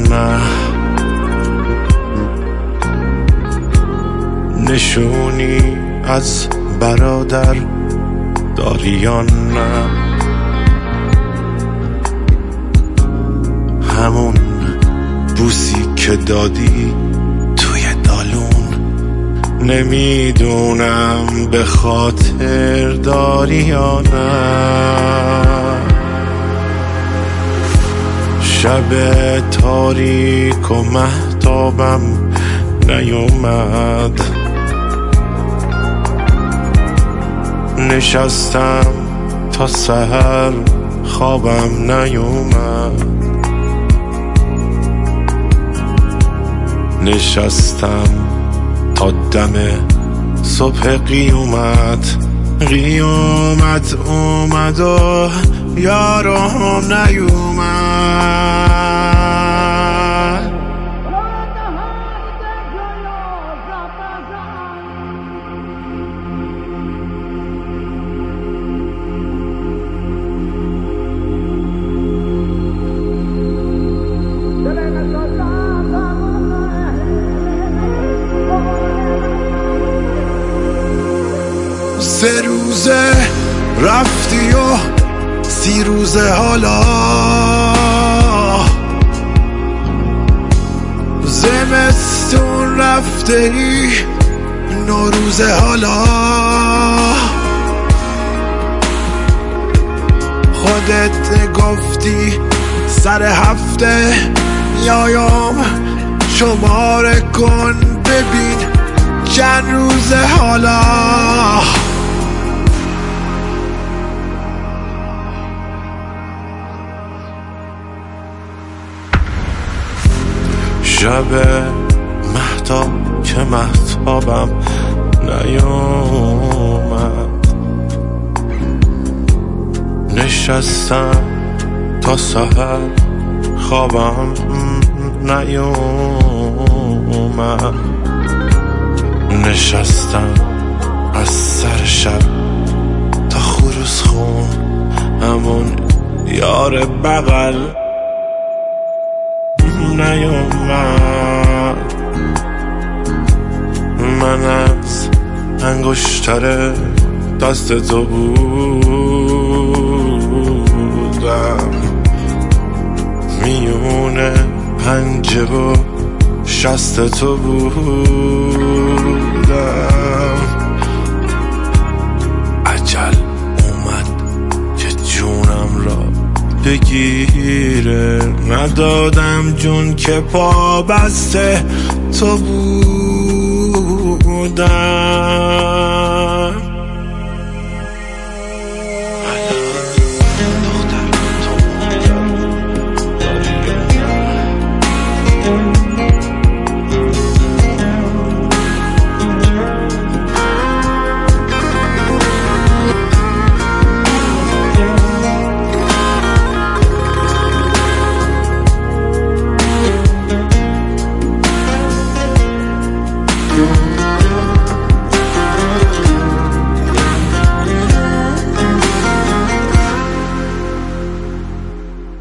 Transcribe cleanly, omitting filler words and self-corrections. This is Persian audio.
نه، نشونی از برادر داری یا نه؟ همون بوسی که دادی توی دالون، نمیدونم به خاطر داری یا نه. شب تاریک و مهتابم نیومد، نشستم تا سحر خوابم نیومد، نشستم تا دم صبح قیامت اومد و یارم نیومد. سه روزه رفتی و 30 روزه حالا، زمستون رفته ای 9 روزه حالا، خودت گفتی سر هفته میایم شماره کن ببین چند روزه حالا. شب مهتاب که مهتابم نیومد، نشستم تا سحر خوابم نیومد، نشستم از سر شب تا خروس خون همون یار بغل نیومد. من از انگشتر دست تو بودم، میونه پنجه و شست تو بودم. عجل اومد که جونم را بگیره، ندادم جون که پا بسته تو بودم. Mm-hmm.